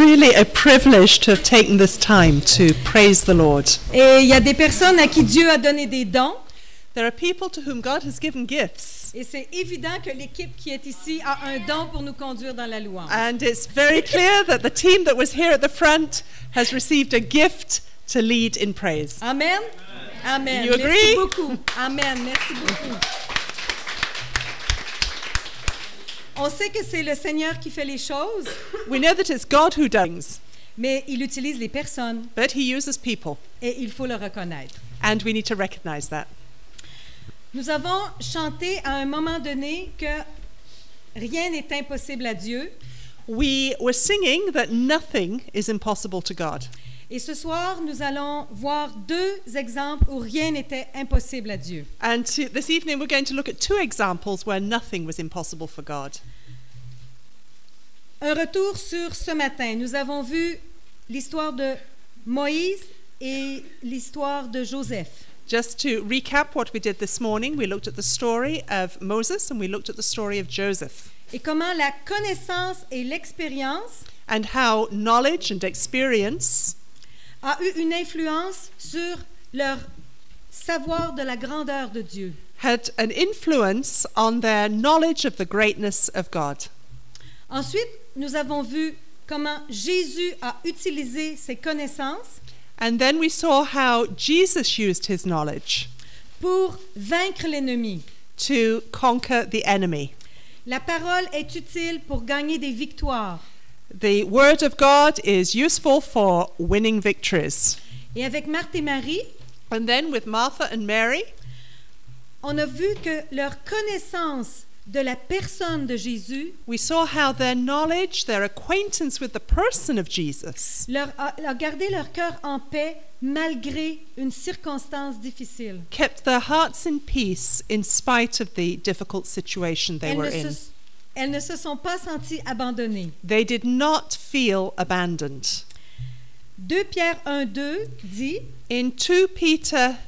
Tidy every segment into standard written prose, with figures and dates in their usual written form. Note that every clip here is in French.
really a privilege to have taken this time to praise the Lord. Et il y a des personnes à qui Dieu a donné des dons. There are people to whom God has given gifts. Et c'est évident que l'équipe qui est ici a un don pour nous conduire dans la louange. And it's very clear that the team that was here at the front has received a gift to lead in praise. Amen? Amen. You agree? Merci beaucoup. Amen. Merci beaucoup. On sait que c'est le Seigneur qui fait les choses, We know that it's God who does, mais il utilise les personnes but he uses people, et il faut le reconnaître. and we need to recognize that. Nous avons chanté à un moment donné que rien n'est impossible à Dieu. We were singing that nothing is impossible to God. Et ce soir, nous allons voir deux exemples où rien n'était impossible à Dieu. And this evening we're going to look at two examples where nothing was impossible for God. Un retour sur ce matin. Nous avons vu l'histoire de Moïse et l'histoire de Joseph. Just to recap what we did this morning, we looked at the story of Moses and we looked at the story of Joseph, Et comment la connaissance et l'expérience and how knowledge and experience a eu une influence sur leur savoir de la grandeur de Dieu. had an influence on their knowledge of the greatness of God. Ensuite, nous avons vu comment Jésus a utilisé ses connaissances And then we saw how Jesus used his knowledge pour vaincre l'ennemi. to conquer the enemy. La parole est utile pour gagner des victoires. The word of God is useful for winning victories. Et avec Marthe et Marie, And then with Martha and Mary, on a vu que leur connaissance de la personne de Jésus we saw how their knowledge, their acquaintance with the person of Jesus leur a gardé leur cœur en paix malgré une circonstance difficile. kept their hearts in peace in spite of the difficult situation they were in. Elles ne se sont pas senties abandonnées. They did not feel abandoned. 2 Pierre 1:2 dit In 2 Peter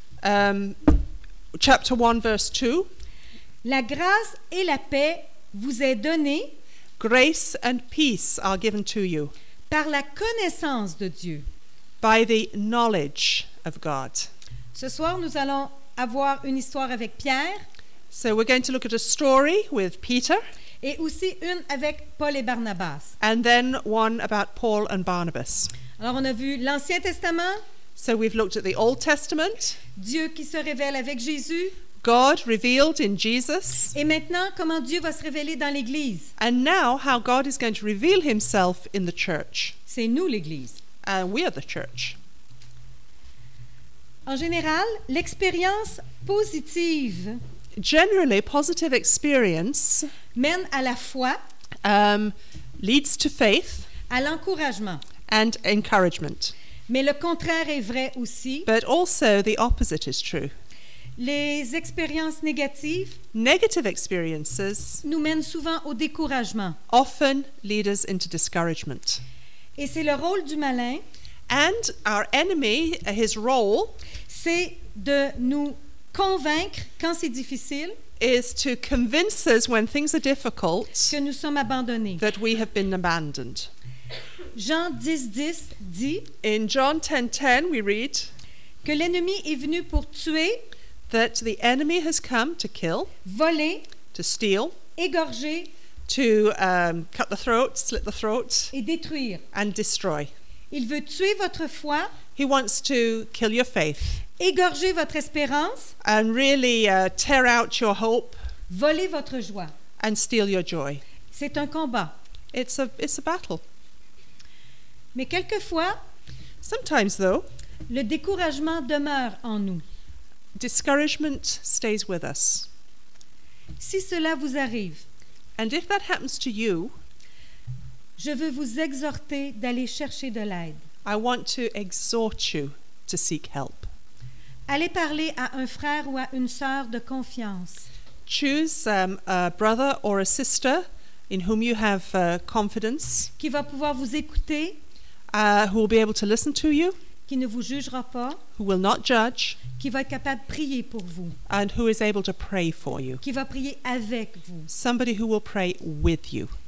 chapter 1 verse 2, La grâce et la paix vous est donnée grace and peace are given to you par la connaissance de Dieu. by the knowledge of God. Ce soir, nous allons avoir une histoire avec Pierre So we're going to look at a story with Peter et aussi une avec Paul et Barnabas. and then one about Paul and Barnabas. Alors, on a vu l'Ancien Testament, So we've looked at the Old Testament, Dieu qui se révèle avec Jésus, God revealed in Jesus, et maintenant, comment Dieu va se révéler dans l'Église. and now how God is going to reveal himself in the church. C'est nous, l'Église. And we are the church. En général, l'expérience positive Generally, positive experience mène à la foi, leads to faith à l'encouragement. and encouragement. Mais le contraire est vrai aussi. But also the opposite is true. Les expériences négatives Negative experiences nous mènent souvent au découragement. often lead us into discouragement. Et c'est le rôle du malin, And our enemy, his role c'est de nous convaincre quand c'est difficile is to convince us when things are difficult que nous sommes abandonnés. that we have been abandoned. Jean 10:10 dit In John 10:10 we read que l'ennemi est venu pour tuer, that the enemy has come to kill, voler, to steal, égorger to cut the throat, slit the throat, et détruire. and destroy. Il veut tuer votre foi, He wants to kill your faith égorger votre espérance, and really tear out your hope voler votre joie. and steal your joy. C'est un combat. It's a battle. Mais quelquefois, Sometimes, though, le découragement demeure en nous. discouragement stays with us. Si cela vous arrive, And if that happens to you, je veux vous exhorter d'aller chercher de l'aide. I want to exhort you to seek help. Allez parler à un frère ou à une sœur de confiance. Choose a brother or a sister in whom you have confidence, Qui va pouvoir vous écouter, who will be able to listen to you, qui ne vous jugera pas, who will not judge, qui va être capable de prier pour vous, and who is able to pray for you. qui va prier avec vous. Somebody who will pray with you.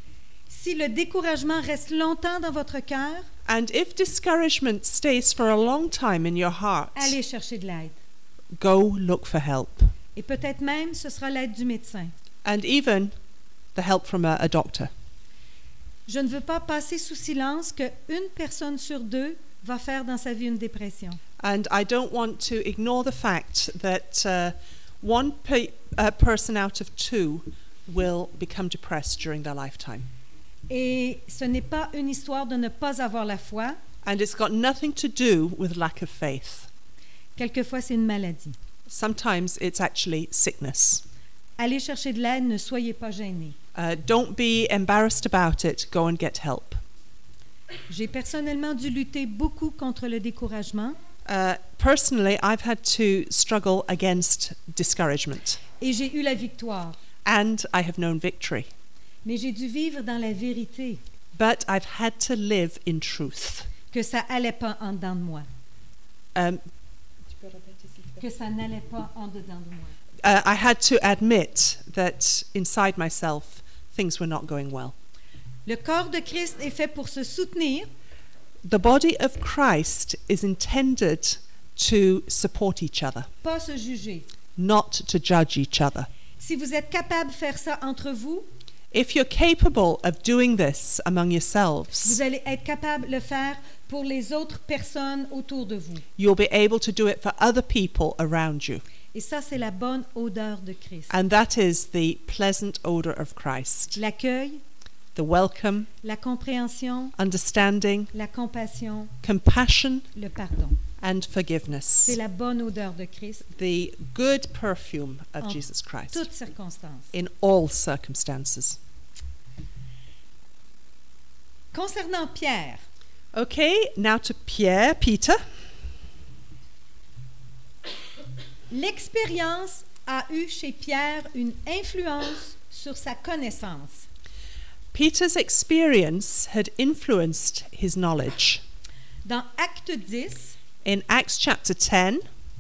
Si le découragement reste longtemps dans votre cœur, And if discouragement stays for a long time in your heart, allez chercher de l'aide. go look for help. Et peut-être même ce sera l'aide du médecin. And even the help from a doctor. Je ne veux pas passer sous silence qu'une personne sur deux va faire dans sa vie une dépression. And I don't want to ignore the fact that one person out of two will become depressed during their lifetime. Et ce n'est pas une histoire de ne pas avoir la foi. And it's got nothing to do with lack of faith. Quelquefois, c'est une maladie. Sometimes it's actually sickness. Allez chercher de l'aide, ne soyez pas gênés. Don't be embarrassed about it. Go and get help. J'ai personnellement dû lutter beaucoup contre le découragement Personally, I've had to struggle against discouragement. et j'ai eu la victoire. And I have known victory. Mais j'ai dû vivre dans la vérité But I've had to live in truth. que ça allait pas en dedans de moi, Um, que ça n'allait pas en dedans de moi. I had to admit that inside myself, things were not going well. Le corps de Christ est fait pour se soutenir, The body of Christ is intended to support each other, pas se juger. not to judge each other. Si vous êtes capable de faire ça entre vous, If you're capable of doing this among vous yourselves, allez être capable de le faire pour les autres personnes autour de vous. you'll be able to do it for other people around you. Et ça, c'est la bonne odeur de Christ. And that is the pleasant odor of Christ. L'accueil, The welcome, la compréhension, understanding, la compassion, compassion, le pardon. and C'est forgiveness. la bonne odeur de Christ The good perfume of en Jesus Christ toutes circonstances. in all circumstances. Concernant Pierre, Okay, now to Peter. l'expérience a eu chez Pierre une influence sur sa connaissance. Peter's experience had influenced his knowledge. Dans Acte 10, In Acts chapter 10,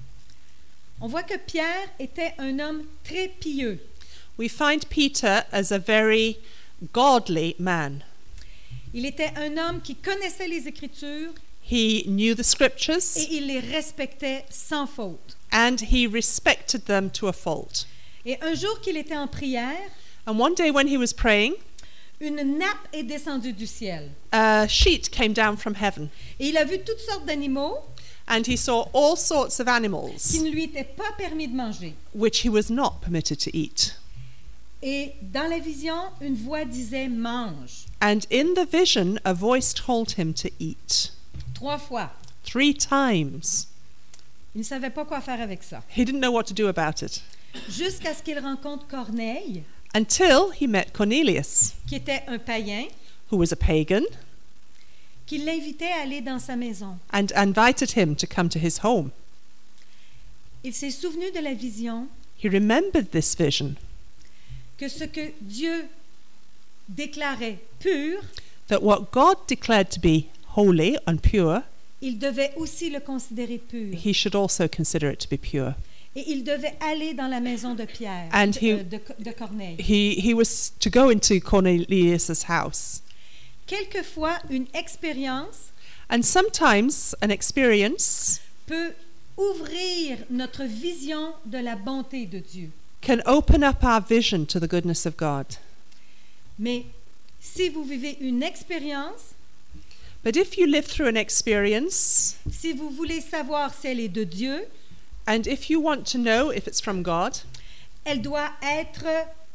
on voit que Pierre était un homme très pieux. we find Peter as a very godly man. Il était un homme qui connaissait les Écritures He knew the scriptures et il les respectait sans faute. and he respected them to a fault. Et un jour qu'il était en prière, And one day when he was praying, une nappe est descendue du ciel. a sheet came down from heaven Et il a vu toutes sortes d'animaux and he saw all sorts of qui animals ne lui étaient pas permis de manger. which he was not permitted to eat. Et dans la vision, une voix disait « mange And in the vision, a voice told him to eat 3 fois. 3 times. Il ne savait pas quoi faire avec ça. He didn't know what to do about it Jusqu'à ce qu'il rencontre Corneille, until he met Cornelius, qui était un païen, who was a pagan, qui l'invitait à aller dans sa maison. and invited him to come to his home. Il s'est souvenu de la vision He remembered this vision, que ce que Dieu déclarait pur, that what God declared to be holy and pure, il devait aussi le considérer pur. he should also consider it to be pure. Et il devait aller dans la maison de Pierre, And de Corneille. He was to go into Cornelius' house. Quelquefois, une expérience And sometimes an experience peut ouvrir notre vision de la bonté de Dieu. can open up our vision to the goodness of God. Mais si vous vivez une expérience, But if you live through an experience, si vous voulez savoir si elle est de Dieu, and if you want to know if it's from God, elle doit être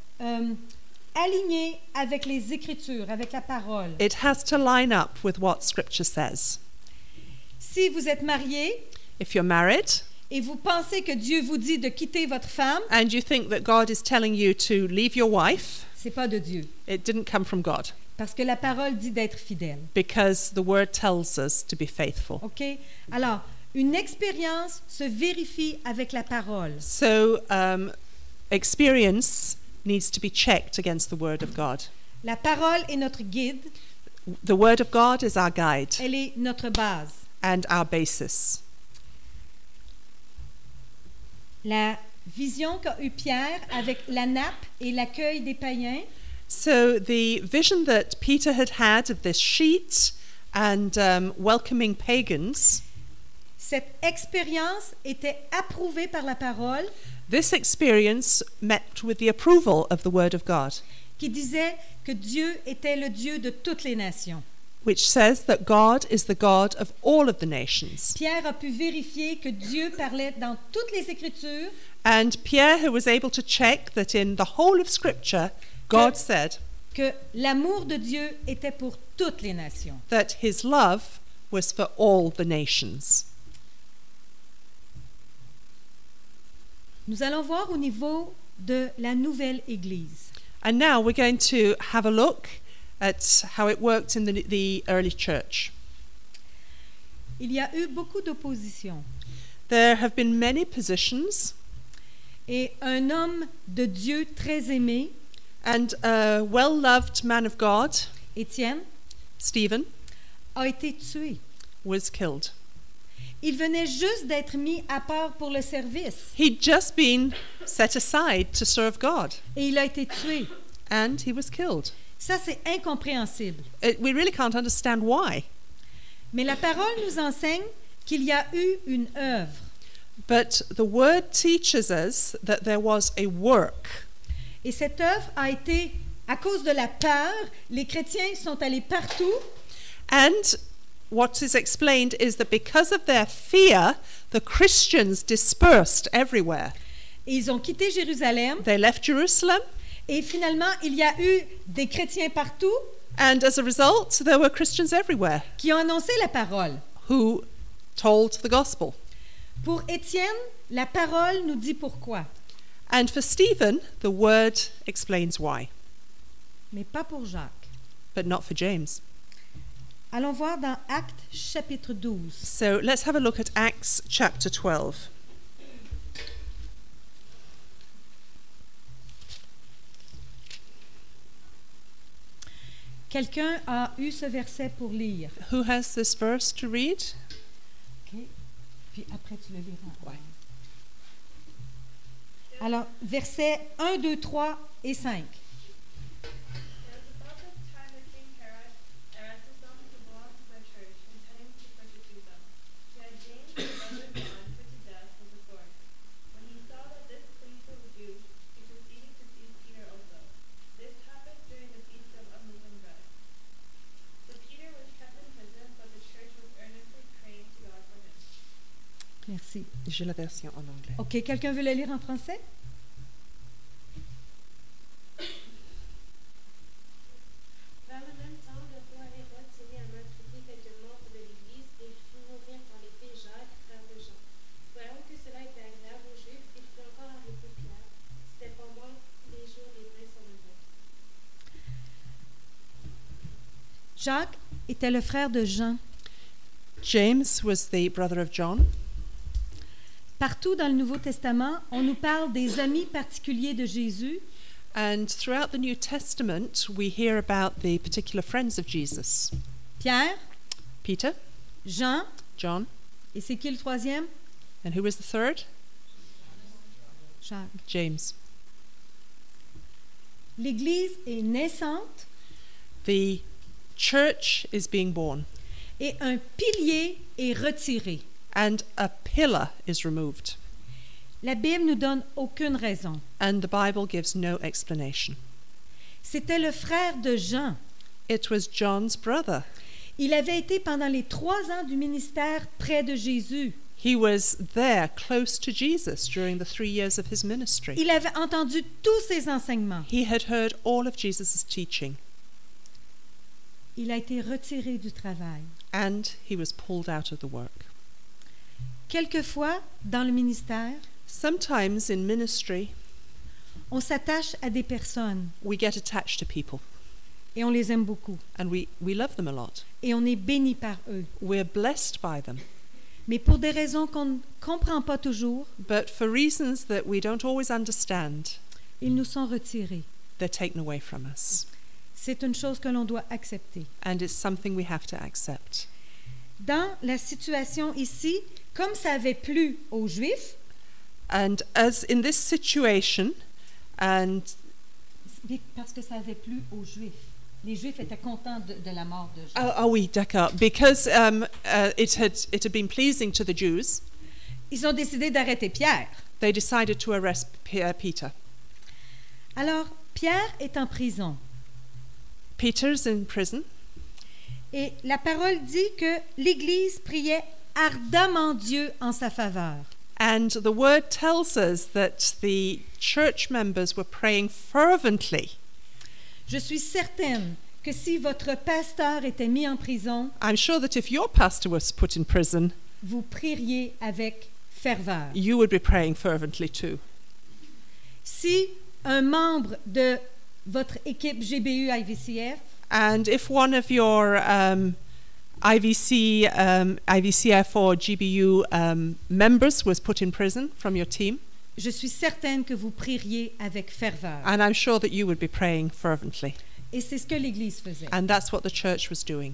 alignée avec les Écritures, avec la parole. it has to line up with what Scripture says. Si vous êtes marié If you're married et vous pensez que Dieu vous dit de quitter votre femme, and you think that God is telling you to leave your wife, c'est pas de Dieu, it didn't come from God, parce que la parole dit d'être fidèle. because the Word tells us to be faithful. OK? Alors, une expérience se vérifie avec la parole. So experience needs to be checked against the Word of God. La parole est notre guide, The Word of God is our guide elle est notre base. and our basis. La vision qu'a eue Pierre avec la nappe et l'accueil des païens, So the vision that Peter had of this sheet and welcoming pagans, cette expérience était approuvée par la parole this experience met with the approval of the Word of God, qui disait que Dieu était le Dieu de toutes les nations. which says that God is the God of all of the nations. Pierre a pu vérifier que Dieu parlait dans toutes les Écritures And Pierre, who was able to check that in the whole of Scripture, God said que l'amour de Dieu était pour toutes les nations. that his love was for all the nations. Nous allons voir au niveau de la nouvelle Église. And now we're going to have a look at how it worked in the early church. Il y a eu beaucoup d'opposition There have been many positions, et un homme de Dieu très aimé, and a well-loved man of God, Étienne, Stephen, a été tué. was killed. Il venait juste d'être mis à part pour le service He'd just been set aside to serve God, et il a été tué. and he was killed. Ça, c'est incompréhensible. We really can't understand why. Mais la parole nous enseigne qu'il y a eu une œuvre. But the word teaches us that there was a work. Et cette œuvre a été, à cause de la peur, les chrétiens sont allés partout And what is explained is that because of their fear, the Christians dispersed everywhere. et ils ont quitté Jérusalem. They left Jerusalem, Et finalement, il y a eu des chrétiens partout and as a result, there were Christians everywhere qui ont annoncé la parole. who told the gospel. Pour Étienne, la parole nous dit pourquoi, And for Stephen, the word explains why, mais pas pour Jacques. but not for James. Allons voir dans Actes chapitre 12. So let's have a look at Acts chapter 12. Quelqu'un a eu ce verset pour lire. Who has this verse to read? OK. Puis après, tu le liras. Ouais. Alors, versets 1, 2, 3 et 5. There was about this time that King Herod arrested some who belonged to the church, intending to persecute them. He had James, the brother of John, put to death with the sword. When he saw that this pleased the Jews, he proceeded to seize Peter also. This happened during the feast of unleavened bread. So Peter was kept in prison, but the church was earnestly praying to God for him. Merci. J'ai la version en anglais. OK, quelqu'un veut le lire en français? Vers le même temps, le roi Hérode s'est mis à maltraiter quelques membres de l'Église et fit mourir par l'épée Jacques, frère de Jean. Voyant que cela était agréable aux Juifs, il fit encore arrêter Pierre. C'était pendant les jours des pains sans levain. Jacques était le frère de Jean. James was the brother of John. Partout dans le Nouveau Testament, on nous parle des amis particuliers de Jésus, And throughout the New Testament, we hear about the particular friends of Jesus. Pierre, Peter, Jean, John, et c'est qui le troisième? and who was the third? Jacques. James. L'Église est naissante The church is being born, et un pilier est retiré. and a pillar is removed. La Bible nous donne aucune raison. And the Bible gives no explanation. C'était le frère de Jean. It was John's brother. Il avait été pendant les 3 ans du ministère près de Jésus. He was there close to Jesus during the 3 years of his ministry. Il avait entendu tous ses enseignements. He had heard all of Jesus' teaching, Il a été retiré du travail. and he was pulled out of the work. Quelquefois, dans le ministère, Sometimes in ministry, on s'attache à des personnes we get attached to people, et on les aime beaucoup. and we love them a lot. Et on est béni par eux. We're blessed by them. Mais pour des raisons qu'on ne comprend pas toujours, But for reasons that we don't always understand, ils nous sont retirés. they're taken away from us. C'est une chose que l'on doit accepter. And it's something we have to accept. Dans la situation ici, comme ça avait plu aux Juifs, And as in this situation, and parce que ça avait plu aux Juifs. Les Juifs étaient contents de la mort de Jean. Ah oui, d'accord. Because it had been pleasing to the Jews, Ils ont décidé d'arrêter Pierre. they decided to arrest Peter. Alors, Pierre est en prison. Peter's in prison, Et la parole dit que l'Église priait ardemment Dieu en sa faveur. and the word tells us that the church members were praying fervently. Je suis certaine que si votre pasteur était mis en prison, I'm sure that if your pastor was put in prison, vous prieriez avec ferveur. you would be praying fervently too. Si un membre de votre équipe GBU IVCF And if one of your IVCF or GBU members was put in prison from your team, je suis certaine que vous prieriez avec ferveur. and I'm sure that you would be praying fervently. Et c'est ce que l'Église faisait. And that's what the church was doing.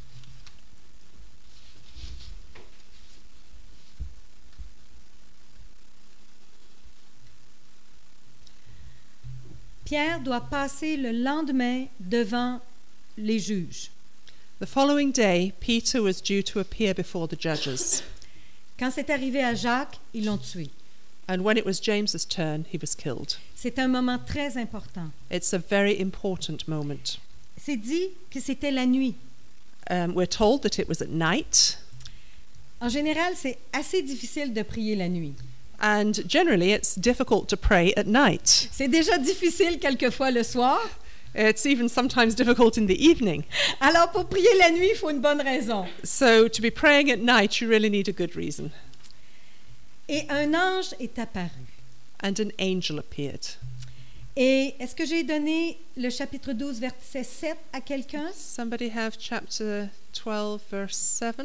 Pierre doit passer le lendemain devant les juges. The following day, Peter was due to appear before the judges. Quand c'est arrivé à Jacques, ils l'ont tué. And when it was James's turn, he was killed. C'est un moment très important. It's a very important moment. C'est dit que c'était la nuit. We're told that it was at night, En général, c'est assez difficile de prier la nuit. and generally it's difficult to pray at night. C'est déjà difficile quelquefois le soir. It's even sometimes difficult in the evening. Alors, pour prier la nuit, il faut une bonne raison. So to be praying at night, you really need a good reason. Et un ange est apparu. And an angel appeared. Et est-ce que j'ai donné le chapitre 12, verset 7 à quelqu'un? Somebody have chapter 12, verse 7?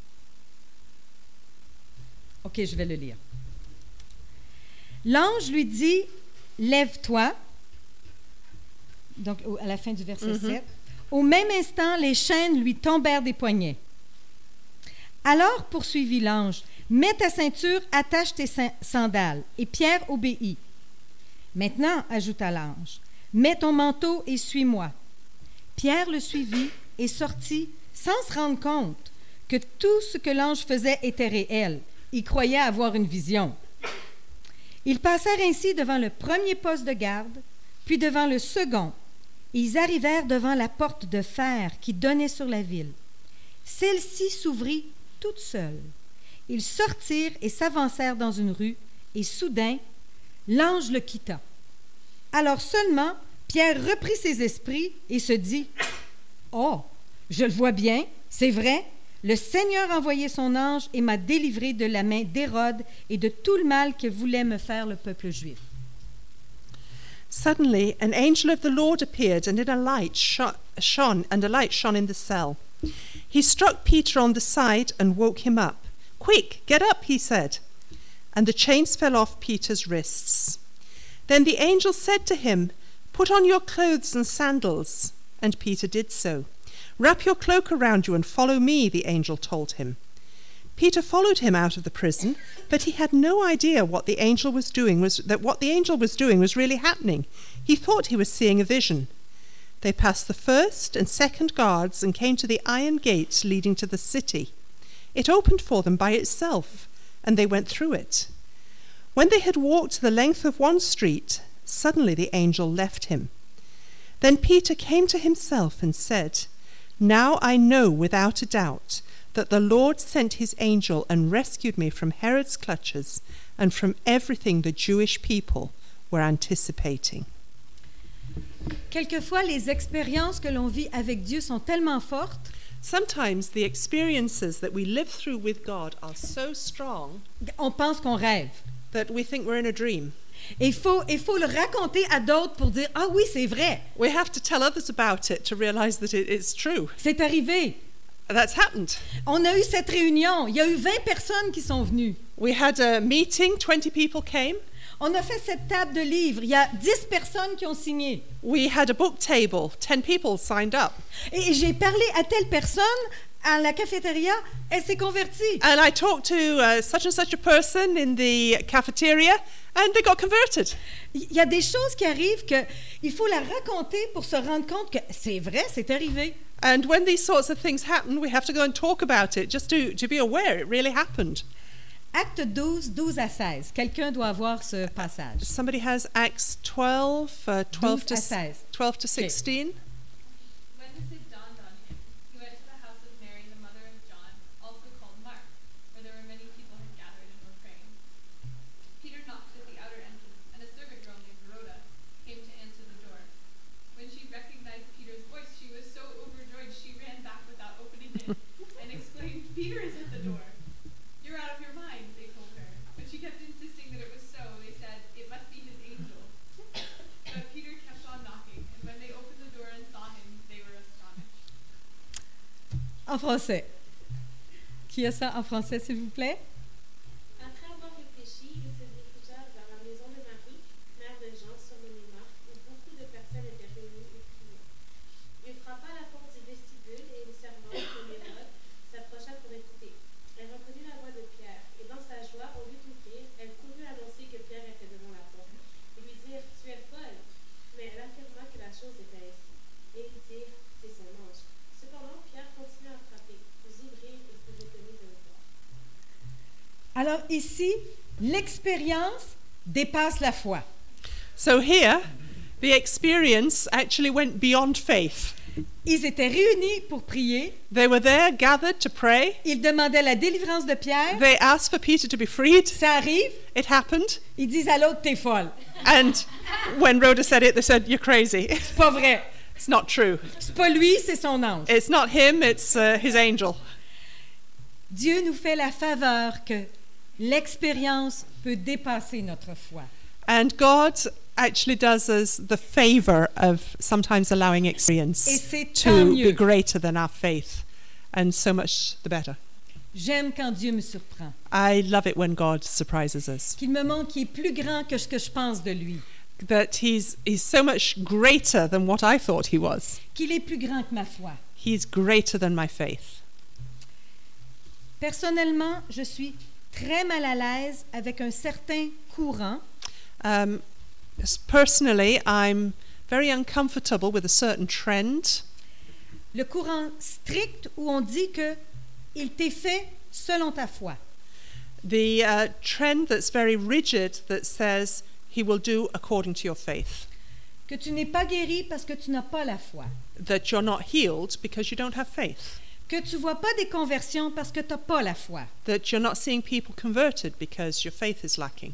OK, je vais le lire. L'ange lui dit, « Lève-toi. » Donc, à la fin du verset 7. Au même instant, les chaînes lui tombèrent des poignets. Alors poursuivit l'ange, « Mets ta ceinture, attache tes sandales. » Et Pierre obéit. « Maintenant, ajouta l'ange, mets ton manteau et suis-moi. » Pierre le suivit et sortit sans se rendre compte que tout ce que l'ange faisait était réel. Il croyait avoir une vision. Ils passèrent ainsi devant le premier poste de garde, puis devant le second. Ils arrivèrent devant la porte de fer qui donnait sur la ville. Celle-ci s'ouvrit toute seule. Ils sortirent et s'avancèrent dans une rue, et soudain, l'ange le quitta. Alors seulement, Pierre reprit ses esprits et se dit, « Oh, je le vois bien, c'est vrai, le Seigneur a envoyé son ange et m'a délivré de la main d'Hérode et de tout le mal que voulait me faire le peuple juif. » Suddenly, an angel of the Lord appeared, and a light shone in the cell. He struck Peter on the side and woke him up. "Quick, get up," he said. And the chains fell off Peter's wrists. Then the angel said to him, "Put on your clothes and sandals." And Peter did so. "Wrap your cloak around you and follow me," the angel told him. Peter followed him out of the prison, but he had no idea what the angel was doing was really happening. He thought he was seeing a vision. They passed the first and second guards and came to the iron gate leading to the city. It opened for them by itself, and they went through it. When they had walked the length of one street, suddenly the angel left him. Then Peter came to himself and said, "Now I know without a doubt that the Lord sent his angel and rescued me from Herod's clutches and from everything the Jewish people were anticipating." Quelquefois, les expériences que l'on vit avec Dieu sont tellement fortes, Sometimes the experiences that we live through with God are so strong on pense qu'on rêve. that we think we're in a dream. Et il faut le raconter à d'autres pour dire « Ah oui, c'est vrai, We have to tell others about it to realize that it's true. c'est arrivé. That's happened. On a eu cette réunion, il y a eu 20 personnes qui sont venues. We had a meeting, 20 people came. On a fait cette table de livres, il y a 10 personnes qui ont signé. We had a book table, 10 people signed up. Et j'ai parlé à telle personne, à la cafétéria, elle s'est convertie. And I talked to such and such a person in the cafeteria, and they got converted. Il y a des choses qui arrivent que il faut la raconter pour se rendre compte que c'est vrai, c'est arrivé. And when these sorts of things happen, we have to go and talk about it, just to be aware it really happened. Acte 12, 12 à 16. Quelqu'un doit avoir ce passage. Somebody has Acts 12, 12 to 16. 12 to 16. When this had dawned on him, he went to the house of Mary, the mother of John, also called Mark, where there were many people had gathered and were praying. Peter knocked at the outer entrance, and a servant girl named Rhoda came to answer the door. When she recognized Peter's voice, she was so overjoyed she ran back without opening it and exclaimed, "Peter is at the door." "You're out of your mind," they told her. But she kept insisting that it was so. They said, "It must be his angel." But Peter kept on knocking, and when they opened the door and saw him, they were astonished. En français. Qui a ça en français, s'il vous plaît? Après avoir réfléchi, ils se dirigèrent vers la maison de Marie, mère de Jean, surnommé Marc, où beaucoup de personnes étaient réunies et priaient. Il frappa à la porte du vestibule et une servante, nommée Rhoda, s'approcha pour écouter. Elle reconnut la voix de Pierre, et dans sa joie, au lieu d'ouvrir, elle courut annoncer que Pierre était devant la porte, et lui dire « Tu es folle !» Mais elle affirma que la chose était ainsi. Et ils dirent « C'est son ange ». Cependant, Pierre continua à frapper. Ils ouvrirent et furent étonnés de le voir. Alors ici, l'expérience dépasse la foi. So here, the experience actually went beyond faith. Ils étaient réunis pour prier. They were there, gathered to pray. Ils demandaient la délivrance de Pierre. They asked for Peter to be freed. Ça arrive. It happened. Ils disent à l'autre, t'es folle. And when Rhoda said it, they said, "You're crazy." C'est pas vrai. It's not true. C'est pas lui, c'est son ange. It's not him, it's his angel. Dieu nous fait la faveur que l'expérience peut dépasser notre foi. And God actually does us the favor of sometimes allowing Et experience c'est tant to be mieux. greater than our faith. And so much the better. J'aime quand Dieu me surprend. I love it when God surprises us. Qu'il me montre qu'il est plus grand que ce que je pense de lui. That he's so much greater than what I thought he was. Qu'il est plus grand que ma foi. He's greater than my faith. Personnellement, je suis très mal à l'aise avec un certain courant Personally, I'm very uncomfortable with a certain trend. le courant strict où on dit que il t'est fait selon ta foi. The trend that's very rigid that says he will do according to your faith. Que tu n'es pas guéri parce que tu n'as pas la foi. That you're not healed because you don't have faith. Que tu vois pas des conversions parce que tu n'as pas la foi. That you're not seeing people converted because your faith is lacking.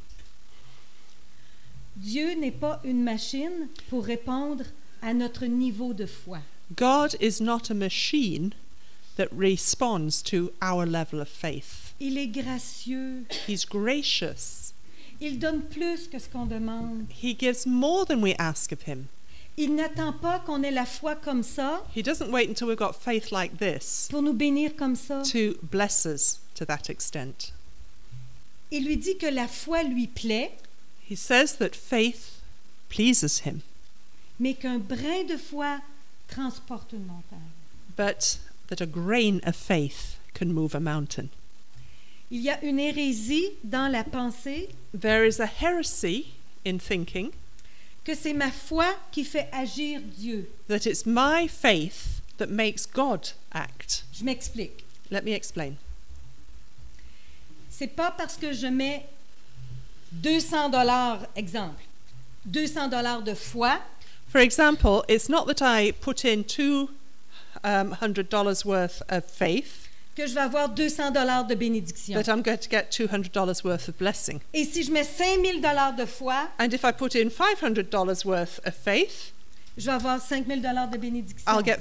Dieu n'est pas une machine pour répondre à notre niveau de foi. God is not a machine that responds to our level of faith. Il est gracieux. He's gracious. Il donne plus que ce qu'on demande. He gives more than we ask of him. Il n'attend pas qu'on ait la foi comme ça He doesn't wait until we've got faith like this pour nous bénir comme ça. to bless us to that extent. Il lui dit que la foi lui plaît, He says that faith pleases him, mais qu'un brin de foi transporte une montagne. but that a grain of faith can move a mountain. Il y a une hérésie dans la pensée There is a heresy in thinking que c'est ma foi qui fait agir Dieu. that it's my faith that makes God act. Je m'explique. Let me explain. C'est pas parce que je mets $200, exemple, $200 de foi For example, it's not that I put in $200 worth of faith que je vais avoir $200 de bénédiction. that I'm going to get $200 worth of blessing. Et si je mets $5,000 de foi, And if I put in $500 worth of faith, je vais avoir $5,000 de bénédiction. I'll get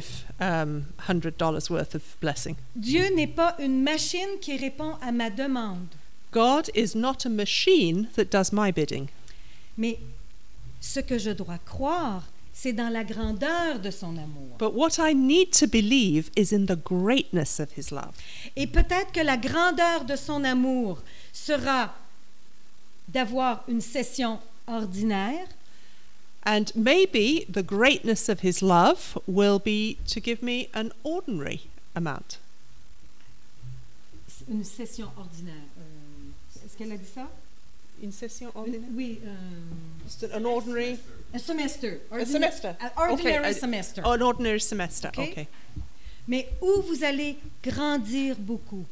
$500 worth of blessing. Dieu n'est pas une machine qui répond à ma demande, God is not a machine that does my bidding. mais ce que je dois croire, c'est dans la grandeur de son amour. But what I need to believe is in the greatness of his love. Et peut-être que la grandeur de son amour sera d'avoir une session ordinaire, And maybe the greatness of his love will be to give me an ordinary amount. Une session ordinaire. Est-ce qu'elle a dit ça? Une session ordinaire? Oui. Just an ordinary. Un semester. A semester. An ordinary Okay, semester. An ordinary semester. Okay. Okay. Mais où vous allez grandir beaucoup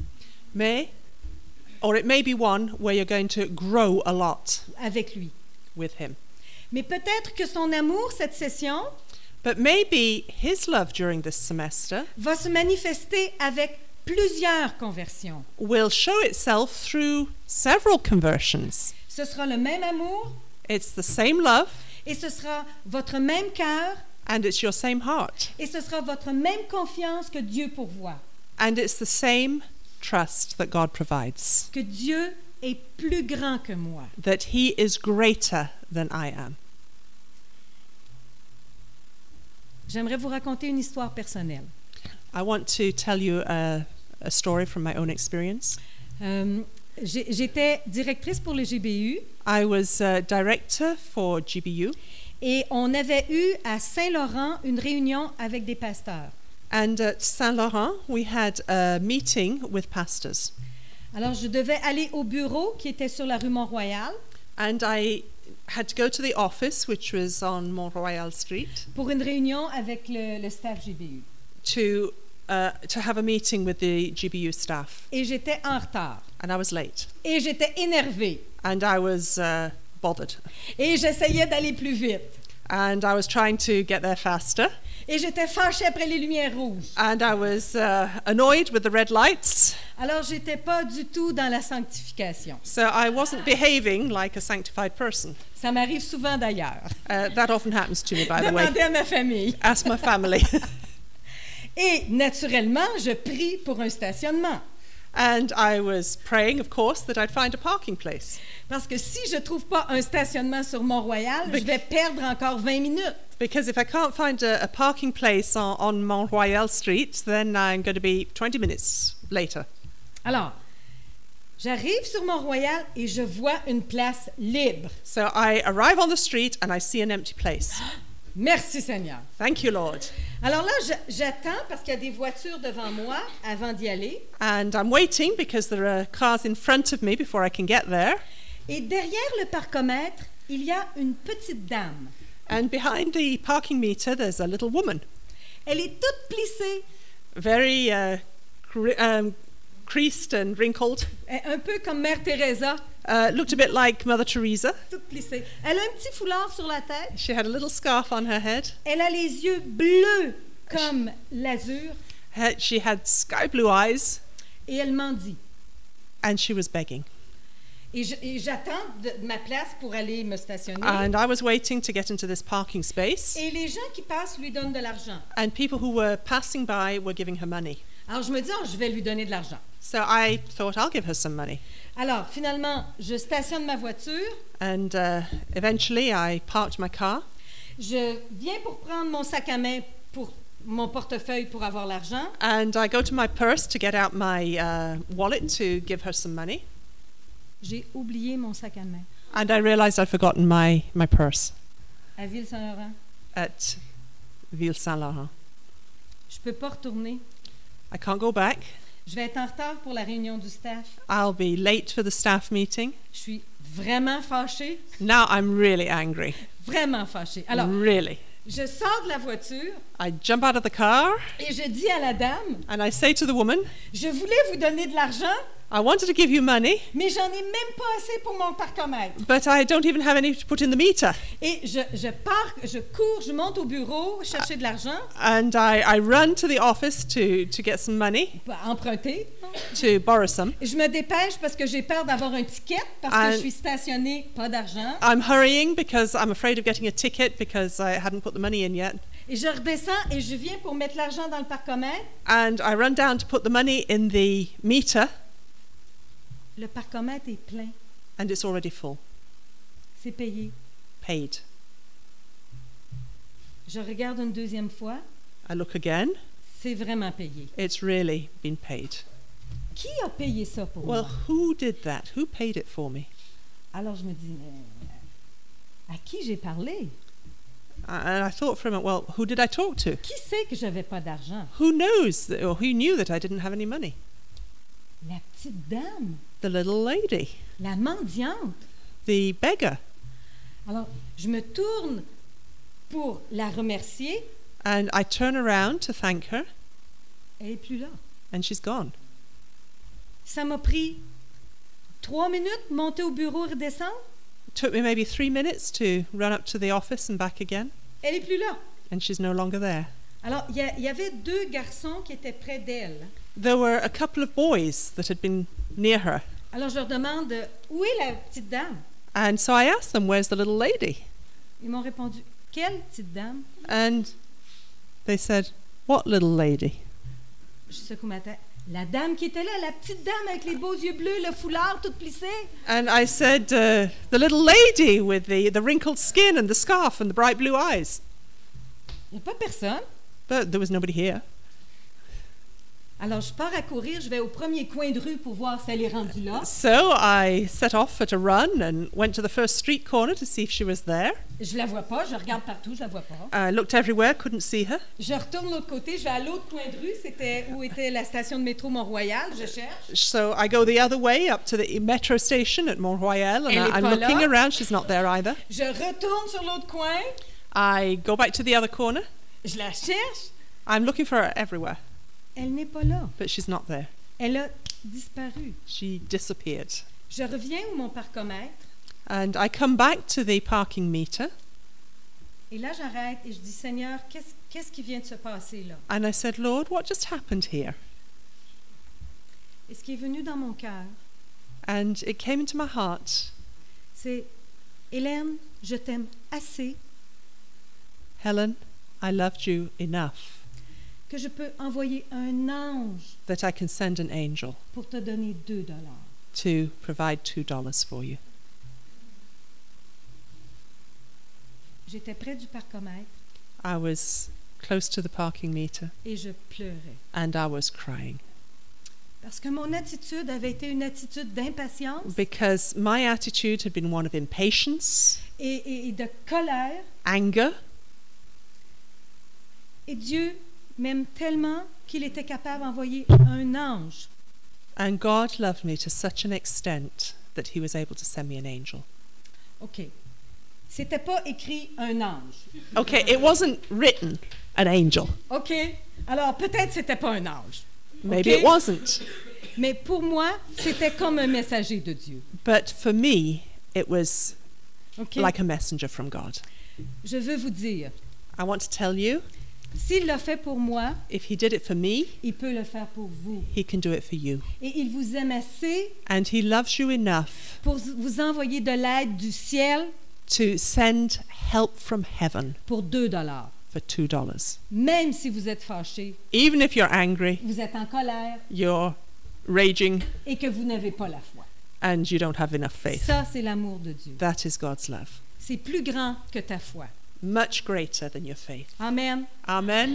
Or it may be one where you're going to grow a lot avec lui. with him. Mais peut-être que son amour, cette session, But maybe his love during this semester va se manifester avec plusieurs conversions. will show itself through several conversions. Ce sera le même amour It's the same love et ce sera votre même cœur and it's your same heart. et ce sera votre même confiance que Dieu pourvoit. And it's the same trust that God provides, Que Dieu est plus grand que moi. that he is greater than I am. J'aimerais vous raconter une histoire personnelle. I want to tell you a story from my own experience. J'étais directrice pour le GBU I was a director for GBU, et on avait eu à Saint-Laurent une réunion avec des pasteurs. and at Saint-Laurent we had a meeting with pastors. Alors, je devais aller au bureau qui était sur la rue Mont-Royal And I had to go to the office, which was on Mont-Royal Street, pour une réunion avec le staff GBU. to have a meeting with the GBU staff. Et j'étais en retard. And I was late. Et j'étais énervée. And I was bothered. Et j'essayais d'aller plus vite. And I was trying to get there faster. Et j'étais fâchée après les lumières rouges. And I was annoyed with the red lights. Alors, j'étais pas du tout dans la sanctification. So I wasn't behaving like a sanctified person. Ça m'arrive souvent d'ailleurs. That often happens to me, by the way. Demandez à ma famille. Ask my family. Et naturellement, je prie pour un stationnement. And I was praying, of course, that I'd find a parking place. Parce que si je trouve pas un stationnement sur Mont-Royal, je vais perdre encore 20 minutes. Because if I can't find a parking place on Mont-Royal Street, then I'm going to be 20 minutes later. Alors, j'arrive sur Mont-Royal et je vois une place libre. So I arrive on the street and I see an empty place. Merci Seigneur. Thank you, Lord. Alors là, j'attends parce qu'il y a des voitures devant moi avant d'y aller. And I'm waiting because there are cars in front of me before I can get there. Et derrière le parcomètre, il y a une petite dame. And behind the parking meter, there's a little woman, Elle est toute plissée, very creased and wrinkled. un peu comme Mère Teresa, Looked a bit like Mother Teresa. toute plissée. Elle a un petit foulard sur la tête. She had a little scarf on her head. Elle a les yeux bleus comme l'azur She had sky blue eyes, et elle mendie. and she was begging. Et j'attends de ma place pour aller me stationner. And I was waiting to get into this parking space, Et les gens qui passent lui donnent de l'argent. and people who were passing by were giving her money. Alors je me dis, je vais lui donner de l'argent. So I thought, I'll give her some money. Alors finalement, je stationne ma voiture. And eventually I parked my car. Je viens pour prendre mon sac à main pour mon portefeuille pour avoir l'argent. And I go to my purse to get out my wallet to give her some money. J'ai oublié mon sac à main And I realized I'd forgotten my purse à Ville-Saint-Laurent. at Ville-Saint-Laurent. Je peux pas retourner. I can't go back. Je vais être en retard pour la réunion du staff. I'll be late for the staff meeting. Je suis vraiment fâchée. Now I'm really angry. Vraiment fâchée. Alors, Really. je sors de la voiture I jump out of the car et je dis à la dame, and I say to the woman, je voulais vous donner de l'argent, I wanted to give you money, mais j'en ai même pas assez pour mon parcomètre. but I don't even have any to put in the meter. Et je pars, je cours, je monte au bureau chercher de l'argent, And I run to the office to get some money, pour emprunter. to borrow some. Et je me dépêche parce que j'ai peur d'avoir un ticket parce que je suis stationnée, pas d'argent. I'm hurrying because I'm afraid of getting a ticket because I hadn't put the money in yet. Et je redescends et je viens pour mettre l'argent dans le parcomètre. And I run down to put the money in the meter, Le parcomètre est plein. and it's already full, C'est payé. paid. Je regarde une deuxième fois. I look again, C'est vraiment payé. it's really been paid. Qui a payé ça pour Well, moi? who did that? Who paid it for me? Alors je me dis, mais à qui j'ai parlé? And I thought for a minute, well, who did I talk to? Qui sait que j'avais pas d'argent? Who knows or who knew that I didn't have any money? La petite dame, The little lady, la mendiante. the beggar. Alors, je me tourne pour la remercier. And I turn around to thank her, Elle est plus là. and she's gone. Ça m'a pris 3 minutes, monter au bureau et redescendre. It took me maybe 3 minutes to run up to the office and back again, Elle est plus là. and she's no longer there. Alors, il y avait 2 garçons qui étaient près d'elle. There were a couple of boys that had been near her, Alors, je leur demande, où est la petite dame? and so I asked them, where's the little lady? Ils m'ont répondu, quelle petite dame? And they said, what little lady? Je secoue ma tête. La dame qui était là, la petite dame avec les beaux yeux bleus, le foulard tout plissé. And I said, the little lady with the wrinkled skin and the scarf and the bright blue eyes. Il n'y a pas personne. But there was nobody here. Alors, je pars à courir, je vais au premier coin de rue pour voir si elle est rendue là. So I set off at a run and went to the first street corner to see if she was there. Je la vois pas, je regarde partout, je la vois pas. I looked everywhere, couldn't see her. Je retourne de l'autre côté, je vais à l'autre coin de rue, c'était où était la station de métro Mont-Royal, je cherche. So I go the other way up to the metro station at Mont-Royal, and Elle est I'm pas looking là. around. She's not there either. Je retourne sur l'autre coin, I go back to the other corner. je la cherche. I'm looking for her everywhere, Elle n'est pas là. but she's not there. Elle a disparu. She disappeared. Je reviens où mon parcomètre And I come back to the parking meter, et là j'arrête et je dis Seigneur, qu'est-ce qui vient de se passer là? and I said, Lord, what just happened here? Et ce qui est venu dans mon cœur, And it came into my heart, c'est Hélène, je t'aime assez Helen, I loved you enough que je peux envoyer un ange that I can send an angel pour te donner $2. to provide $2 for you. J'étais près du parcomètre I was close to the parking meter, et je pleurais. and I was crying Parce que mon attitude avait été une attitude d'impatience because my attitude had been one of impatience, et de colère. anger, Et Dieu m'aime tellement qu'il était capable d'envoyer un ange. and God loved me to such an extent that he was able to send me an angel. OK. C'était pas écrit un ange. Okay, it wasn't written an angel. OK? Alors, peut-être c'était pas un ange. Maybe Okay. it wasn't. Mais pour moi, c'était comme un messager de Dieu. But for me, it was OK? like a messenger from God. Je veux vous dire, I want to tell you, s'il l'a fait pour moi, if he did it for me, il peut le faire pour vous. he can do it for you. Et il vous aime assez And he loves you enough pour vous envoyer de l'aide du ciel to send help from heaven pour $2. for $2. Même si vous êtes fâché, Even if you're angry, vous êtes en colère you're raging, et que vous n'avez pas la foi. and you don't have enough faith. Ça, c'est l'amour de Dieu. That is God's love. C'est plus grand que ta foi. Much greater than your faith. Amen. Amen.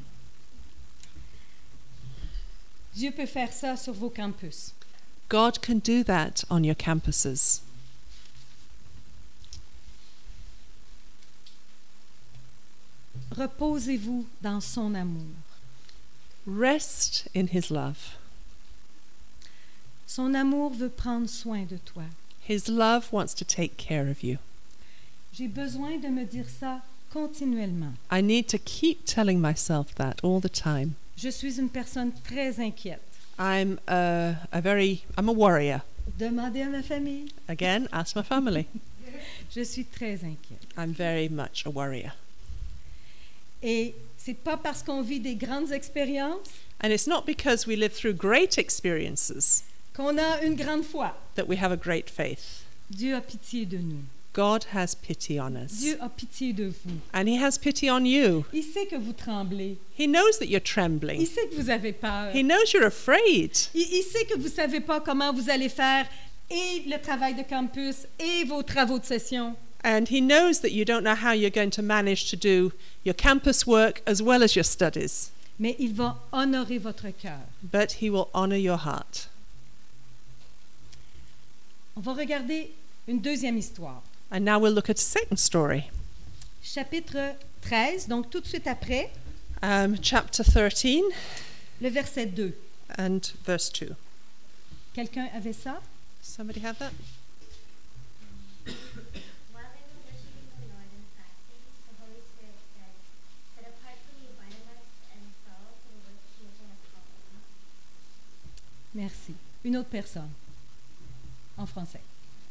Dieu peut faire ça sur vos campus. God can do that on your campuses. Reposez-vous dans son amour. Rest in his love. Son amour veut prendre soin de toi. His love wants to take care of you. J'ai besoin de me dire ça continuellement. I need to keep telling myself that all the time. Je suis une personne très inquiète. I'm a worrier. Demandez à ma famille. Again, ask my family. Je suis très inquiète. I'm very much a worrier. Et c'est pas parce qu'on vit des grandes expériences And it's not because we live through great experiences qu'on a une grande foi. that we have a great faith. Dieu a pitié de nous. God has pity on us. Dieu a pitié de vous. And he has pity on you. Il sait que vous tremblez. He knows that you're Il trembling. sait que vous avez peur. He knows you're afraid. Il sait que vous ne savez pas comment vous allez faire et le travail de campus et vos travaux de session. And he knows that you don't know how you're going to manage to do your campus work as well as your studies. Mais il va honorer votre cœur. But he will honor your heart. On va regarder une deuxième histoire. And now we'll look at a second story. chapitre 13, donc tout de suite après, chapter 13 le verset 2. and verse 2. Quelqu'un avait ça? Somebody have that? While they were worshiping the Lord and fasting, the Holy Spirit said, "Set apart for me Barnabas and Saul for the work to which I have called them." Merci. Une autre personne, en français.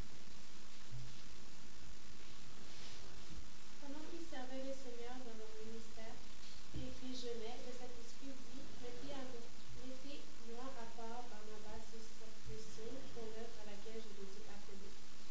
Pendant qu'ils servaient le Seigneur dans leur ministère et qu'ils jeûnaient, le Saint-Esprit dit, mettez-moi à part Barnabas et Saul pour l'œuvre à laquelle je les ai appelés.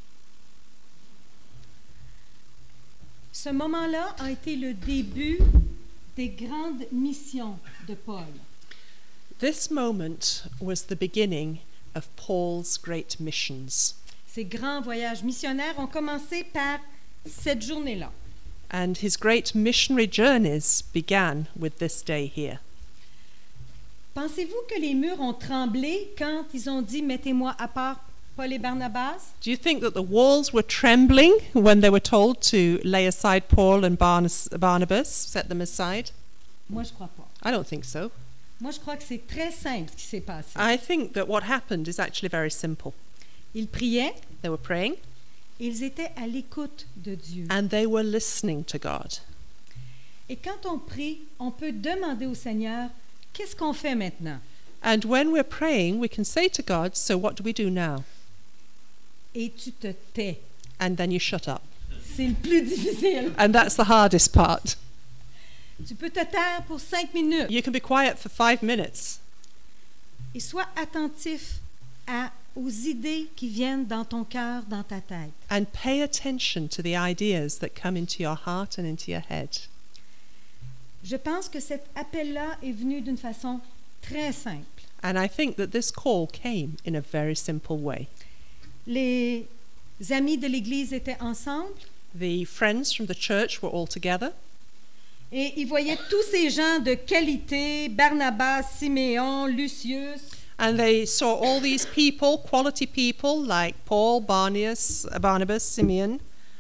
Ce moment-là a été le début des grandes missions de Paul. This moment was the beginning of Paul's great missions. Ces grands voyages missionnaires ont commencé par cette journée-là. And his great missionary journeys began with this day here. Pensez-vous que les murs ont tremblé quand ils ont dit « Mettez-moi à part Paul et Barnabas » Do you think that the walls were trembling when they were told to lay aside Paul and Barnabas, set them aside? Moi, je crois pas. I don't think so. Moi, je crois que c'est très simple ce qui s'est passé. I think that what happened is actually very simple. Ils priaient They were praying et ils étaient à l'écoute de Dieu. and they were listening to God. Et quand on prie, on peut demander au Seigneur « Qu'est-ce qu'on fait maintenant? And when we're praying, we can say to God, so what do we do now? » Et tu te tais. And then you shut up. C'est le plus difficile. And that's the hardest part. Tu peux te taire pour 5 minutes You can be quiet for 5 minutes et sois attentif aux idées qui viennent dans ton cœur, dans ta tête. and pay attention to the ideas that come into your heart and into your head. Je pense que cet appel-là est venu d'une façon très simple. And I think that this call came in a very simple way. Les amis de l'Église étaient ensemble The friends from the church were all together, et ils voyaient tous ces gens de qualité, Barnabas, Siméon, Lucius, and they saw all these people, quality people like Paul, Barnabas, Simeon,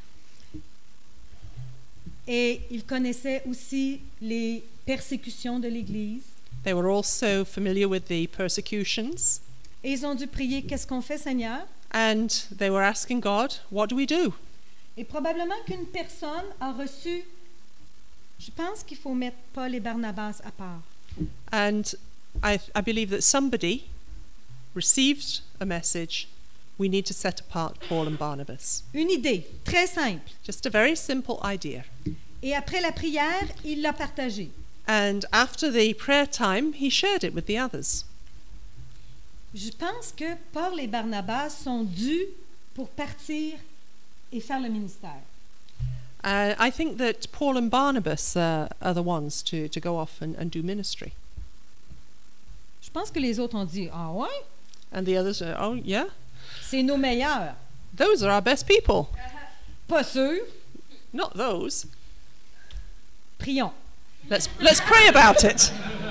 et ils connaissaient aussi les persécutions de l'Église. They were also familiar with the persecutions, Et ils ont dû prier, qu'est-ce qu'on fait, Seigneur? and they were asking God, what do we do? Et probablement qu'une personne a reçu, je pense qu'il faut mettre Paul et Barnabas à part. And I believe that somebody received a message, we need to set apart Paul and Barnabas. Une idée très simple. Just a very simple idea. Et après la prière, il l'a partagée. And after the prayer time, he shared it with the others. Je pense que Paul et Barnabas sont dus pour partir et faire le ministère. I think that Paul and Barnabas are the ones to go off and do ministry. Je pense que les autres ont dit, ah ouais, And the others are, oh, yeah, c'est nos meilleurs. those are our best people. Pas sûr. Not those. Prions. Let's pray about it.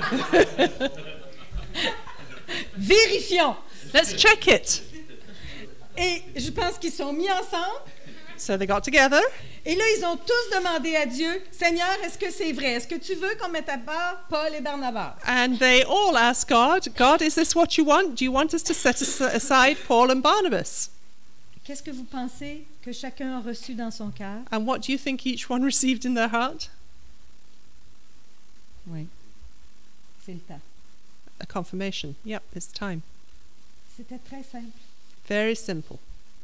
Vérifions. Let's check it. Et je pense qu'ils sont mis ensemble. So they got together, Et là, ils ont tous demandé à Dieu, Seigneur, est-ce que c'est vrai? Est-ce que tu veux qu'on mette à part Paul et Barnabas? and they all asked God, God, is this what you want? Do you want us to set aside Paul and Barnabas? Qu'est-ce que vous pensez que chacun a reçu dans son cœur? And what do you think each one received in their heart? Oui. C'est le temps. A confirmation. Yep, it's time. C'était très simple. Very simple.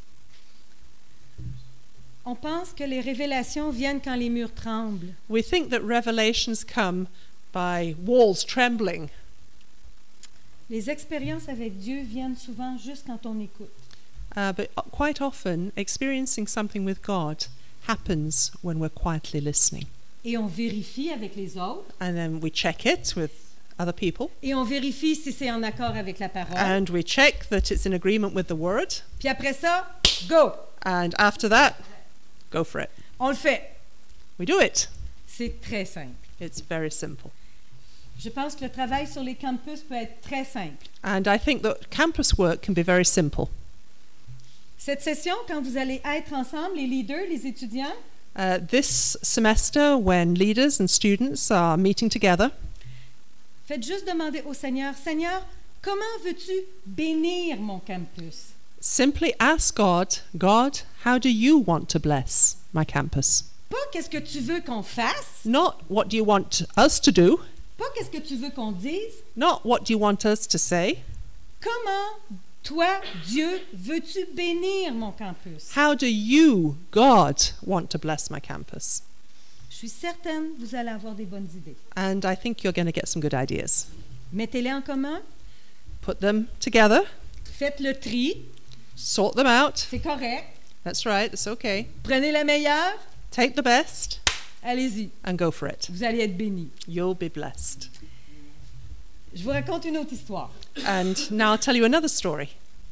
On pense que les révélations viennent quand les murs tremblent. We think that revelations come by walls trembling. Les expériences avec Dieu viennent souvent juste quand on écoute. But quite often, experiencing something with God happens when we're quietly listening. Et on vérifie avec les autres. And then we check it with other people. Et on vérifie si c'est en accord avec la parole. And we check that it's in agreement with the word. Puis après ça, go! And after that, go for it. On le fait. We do it. C'est très simple. It's very simple. Je pense que le travail sur les campus peut être très simple. And I think that campus work can be very simple. Cette session, quand vous allez être ensemble, les leaders, les étudiants, This semester, when leaders and students are meeting together, faites juste demander au Seigneur, Seigneur, comment veux-tu bénir mon campus? simply ask God, God, how do you want to bless my campus? Pas qu'est-ce que tu veux qu'on fasse, Not what do you want us to do, pas qu'est-ce que tu veux qu'on dise. not what do you want us to say. Comment, toi, Dieu, veux-tu bénir mon campus? How do you, God, want to bless my campus? Je suis certaine que vous allez avoir des bonnes idées. And I think you're going to get some good ideas. Mettez-les en commun, Put them together, faites le tri, sort them out. c'est correct. That's right, it's okay. Prenez la meilleure, Take the best allez-y, and go for it. vous allez être bénis. You'll be blessed. Je vous raconte une autre histoire. And now I'll tell you another story.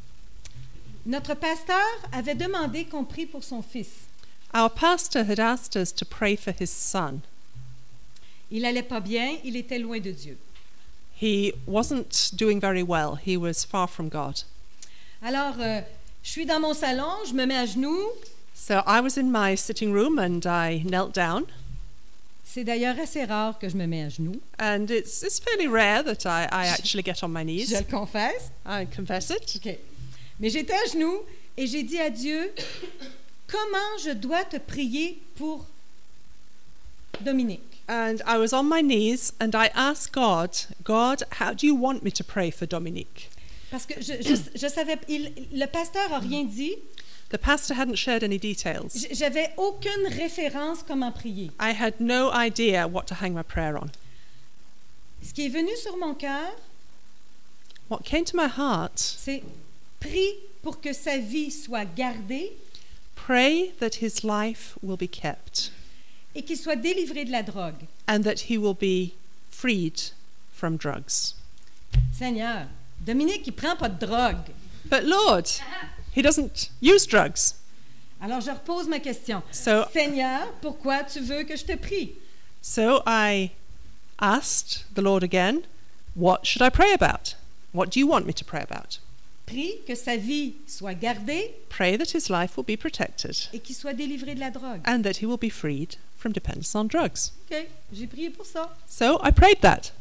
Notre pasteur avait demandé qu'on prie pour son fils. Our pastor had asked us to pray for his son. Il allait pas bien, il était loin de Dieu. He wasn't doing very well. He was far from God. Alors, je suis dans mon salon, je me mets à genoux. So I was in my sitting room and I knelt down. C'est d'ailleurs assez rare que je me mets à genoux, And it's fairly rare that I actually get on my knees. je le confesse. I confess it. OK. Mais j'étais à genoux et j'ai dit à Dieu, comment je dois te prier pour Dominique? And I was on my knees and I asked God, God, how do you want me to pray for Dominique? Parce que je savais, le pasteur n'a rien dit, The pastor hadn't shared any details. j'avais aucune référence comment prier. I had no idea what to hang my prayer on. Ce qui est venu sur mon cœur, What came to my heart, c'est prie pour que sa vie soit gardée pray that his life will be kept et qu'il soit délivré de la drogue. and that he will be freed from drugs. Seigneur, Dominique, il prend pas de drogue. But Lord, he doesn't use drugs. Alors je repose ma question. So, Seigneur, pourquoi tu veux que je te prie? so I asked the Lord again, what should I pray about? What do you want me to pray about? Prie que sa vie soit gardée Pray that his life will be protected et qu'il soit délivré de la drogue. and that he will be freed from dependence on drugs. OK, j'ai prié pour ça. So I prayed that.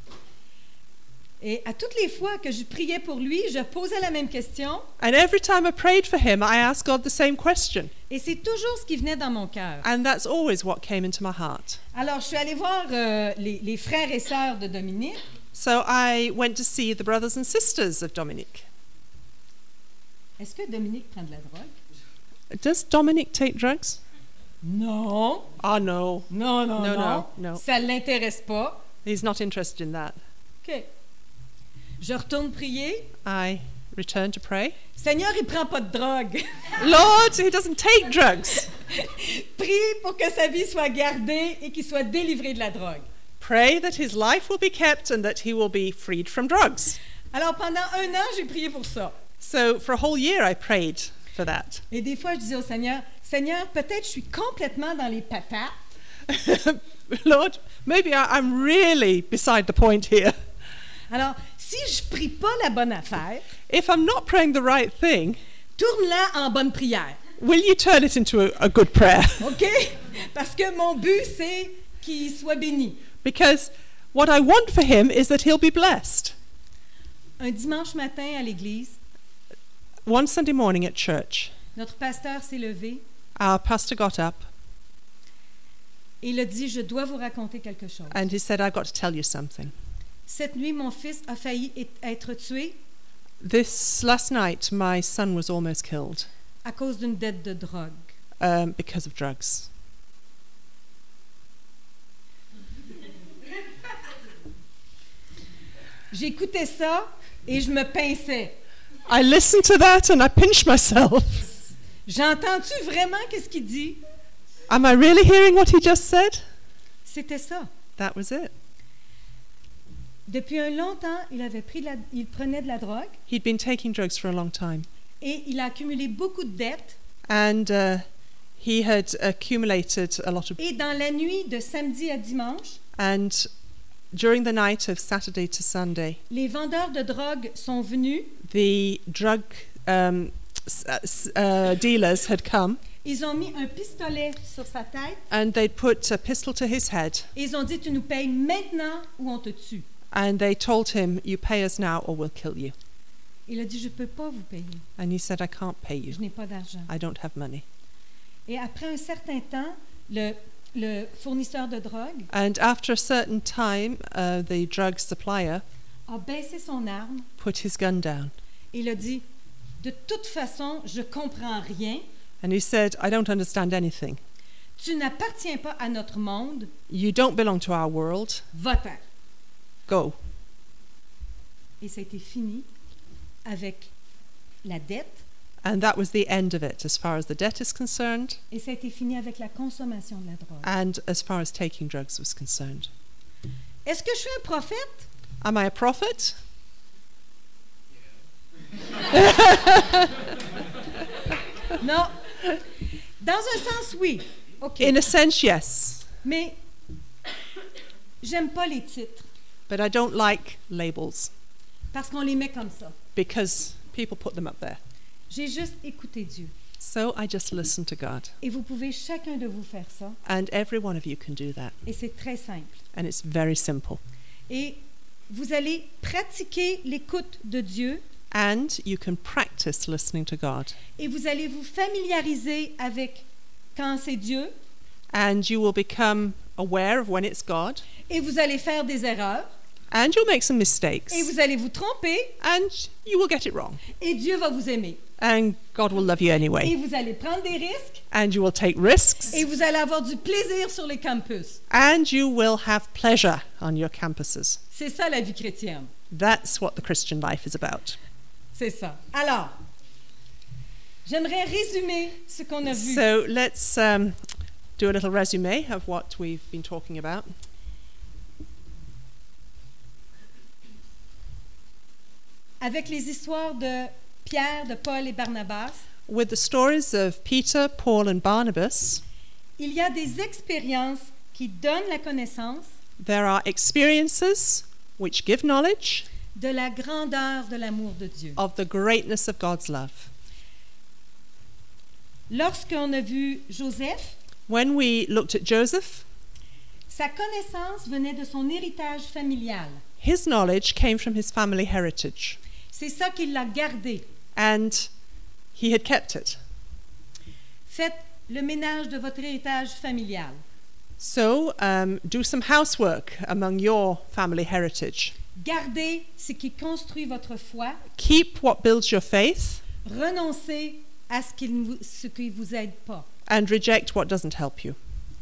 Et à toutes les fois que je priais pour lui, je posais la même question And every time I prayed for him, I asked God the same question. et c'est toujours ce qui venait dans mon cœur. And that's always what came into my heart. Alors, je suis allée voir les frères et sœurs de Dominique. So I went to see the brothers and sisters of Dominic. Est-ce que Dominique prend de la drogue? Does Dominic take drugs? Non. Oh, no. Non, non, No, non. no. Ça ne l'intéresse pas. He's not interested in that. OK. Je retourne prier. I return to pray. Seigneur, il prend pas de drogue. Lord, he doesn't take drugs. Prie pour que sa vie soit gardée et qu'il soit délivré de la drogue. Pray that his life will be kept and that he will be freed from drugs. Alors, pendant 1 an, j'ai prié pour ça. So for a whole year, I prayed for that. Et des fois, je disais au Seigneur, Seigneur, peut-être je suis complètement dans les patates. Lord, maybe I'm really beside the point here. Alors, si je prie pas la bonne affaire, If I'm not praying the right thing, tourne-la en bonne prière. will you turn it into a good prayer? OK? Parce que mon but, c'est qu'il soit béni. Because what I want for him is that he'll be blessed. Un dimanche matin à l'église, One Sunday morning at church, notre pasteur s'est levé our pastor got up et il a dit, je dois vous raconter quelque chose. and he said, I've got to tell you something. Cette nuit, mon fils a failli être tué This last night, my son was almost killed à cause d'une dette de drogue. because of drugs. J'écoutais ça et je me pinçais. I listened to that and I pinched myself. J'entends-tu vraiment qu'est-ce qu'il dit? Am I really hearing what he just said? C'était ça. That was it. Depuis un long temps, il prenait de la drogue He'd been taking drugs for a long time. et il a accumulé beaucoup de dettes. And he had accumulated a lot of... Et dans la nuit de samedi à dimanche, And during the night of Saturday to Sunday, les vendeurs de drogue sont venus the drug dealers had come Ils ont mis un pistolet sur sa tête and they'd put a pistol to his head, et ils ont dit, tu nous payes maintenant ou on te tue. and they told him, you pay us now or we'll kill you. Il a dit, je ne peux pas vous payer. And he said, I can't pay you. Je n'ai pas d'argent. I don't have money. Et après un certain temps, le fournisseur de drogue And after a certain time, the drug supplier a baissé son arme put his gun down. et il a dit, de toute façon, je comprends rien. And he said, I don't understand anything. Tu n'appartiens pas à notre monde. You don't belong to our world. Va-t'en. Go. Et ça a été fini avec la dette And that was the end of it as far as the debt is concerned et ça a été fini avec la consommation de la drogue. and as far as taking drugs was concerned. Est-ce que je suis un prophète? Am I a prophet? Non. Dans un sens, oui. OK. In a sense, yes. Mais j'aime pas les titres But I don't like labels parce qu'on les met comme ça. because people put them up there. J'ai juste écouté Dieu. So I just listen to God. Et vous pouvez chacun de vous faire ça. And every one of you can do that. Et c'est très simple. And it's very simple. Et vous allez pratiquer l'écoute de Dieu And you can practice listening to God. et vous allez vous familiariser avec quand c'est Dieu And you will become aware of when it's God. et vous allez faire des erreurs And you'll make some mistakes. et vous allez vous tromper And you will get it wrong. et Dieu va vous aimer. And God will love you Et anyway. vous allez prendre des risques And you will take risks. et vous allez avoir du plaisir sur les campus. And you will have pleasure on your campuses. C'est ça la vie chrétienne. That's what the Christian life is about. C'est ça. Alors, j'aimerais résumer ce qu'on a vu. So let's do a little resume of what we've been talking about. Avec les histoires de Pierre, de Paul et Barnabas, With the stories of Peter, Paul, and Barnabas, il y a des expériences qui donnent la connaissance there are experiences which give knowledge de la grandeur de l'amour de Dieu. of the greatness of God's love. Lorsqu'on a vu Joseph, When we looked at Joseph, sa connaissance venait de son héritage familial. his knowledge came from his family heritage, C'est ça qui l'a gardé. and he had kept it. Faites le ménage de votre héritage familial. So do some housework among your family heritage. Gardez ce qui construit votre foi. Keep what builds your faith Renoncez à ce qui ne vous aide pas. and reject what doesn't help you.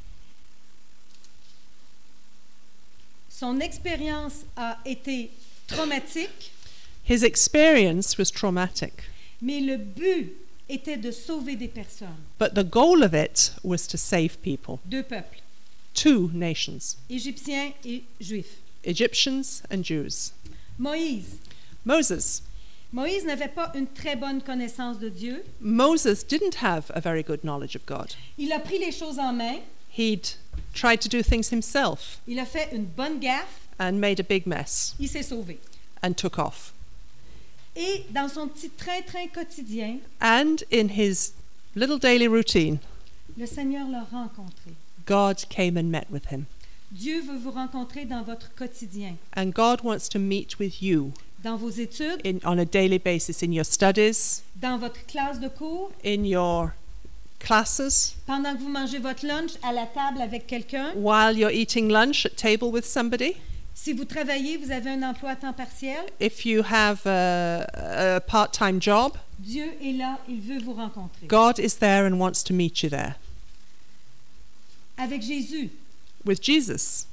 Son expérience a été traumatique, His experience was traumatic, mais le but était de sauver des personnes, but the goal of it was to save people. deux peuples, Two nations, Égyptiens et Juifs. Egyptians and Jews. Moïse. Moses. Moïse n'avait pas une très bonne connaissance de Dieu. Moses didn't have a very good knowledge of God. Il a pris les choses en main. He'd tried to do things himself Il a fait une bonne gaffe. and made a big mess Il s'est sauvé. and took off. Et dans son petit train-train quotidien, And in his little daily routine, le Seigneur l'a rencontré. God came and met with him. Dieu veut vous rencontrer dans votre quotidien, And God wants to meet with you dans vos études, on a daily basis in your studies, dans votre classe de cours, in your classes, pendant que vous mangez votre lunch à la table avec quelqu'un. while you're eating lunch at table with somebody. Si vous travaillez, vous avez un emploi à temps partiel, If you have a part-time job, Dieu est là, il veut vous rencontrer. God is there and wants to meet you there. Avec Jésus, With Jesus,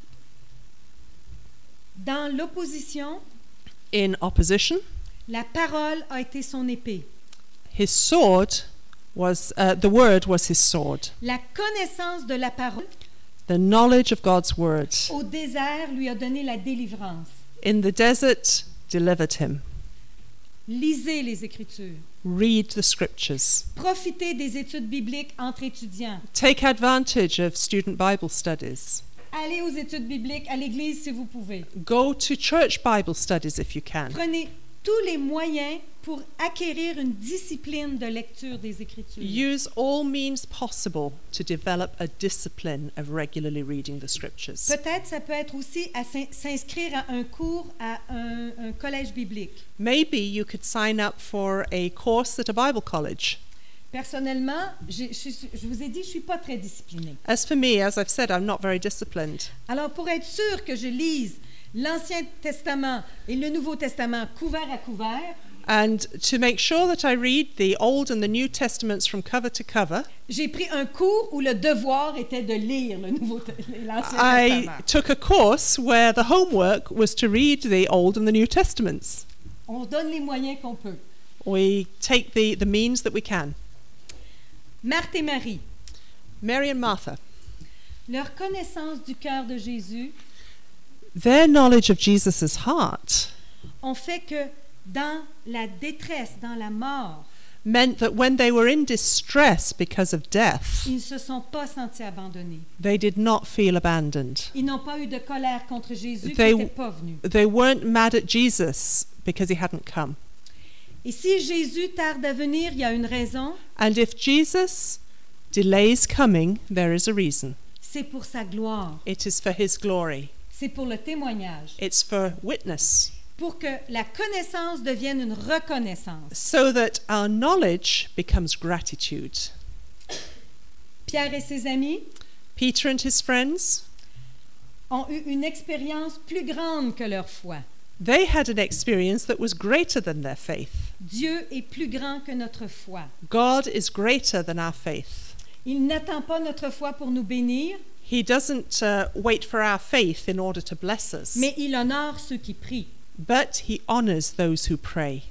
dans l'opposition, in opposition, la parole a été son épée. his sword was, the word was his sword. La connaissance de la parole The knowledge of God's word au désert lui a donné la délivrance. in the desert delivered him. Lisez les Écritures. Read the scriptures. Profitez des études bibliques entre étudiants. Take advantage of student Bible studies. Allez aux études bibliques à l'église si vous pouvez. Go to church Bible studies if you can. Prenez tous les moyens pour acquérir une discipline de lecture des Écritures. Use all means possible to develop a discipline of regularly reading the scriptures. Peut-être ça peut être aussi à s'inscrire à un cours à un collège biblique. Maybe you could sign up for a course at a Bible college. Personnellement, je vous ai dit, je ne suis pas très disciplinée. As for me, as I've said, I'm not very disciplined. Alors, pour être sûr que je lise l'Ancien Testament et le Nouveau Testament couvert à couvert, And to make sure that I read the Old and the New Testaments from cover to cover, j'ai pris un cours où le devoir était de lire l'Ancien I Testament. took a course where the homework was to read the Old and the New Testaments. On donne les moyens qu'on peut. We take the means that we can. Marthe et Marie, Mary and Martha, leur connaissance du cœur de Jésus their knowledge of Jesus' heart ont fait que dans la détresse, dans la mort, meant that when they were in distress because of death, ils ne se sont pas sentis abandonnés. they did not feel abandoned. Ils n'ont pas eu de colère contre Jésus qui They- n'était pas venu. They weren't mad at Jesus because he hadn't come. Et si Jésus tarde à venir, il y a une raison, And if Jesus delays coming, there is a reason. c'est pour sa gloire, It is for his glory. c'est pour le témoignage, It's for witness, pour que la connaissance devienne une reconnaissance. so that our knowledge becomes gratitude. Pierre et ses amis Peter and his friends, ont eu une expérience plus grande que leur foi. they had an experience that was greater than their faith. Dieu est plus grand que notre foi. God is greater than our faith. Il n'attend pas notre foi pour nous bénir, He doesn't wait for our faith in order to bless us, mais il honore ceux qui prient. but he honors those who pray.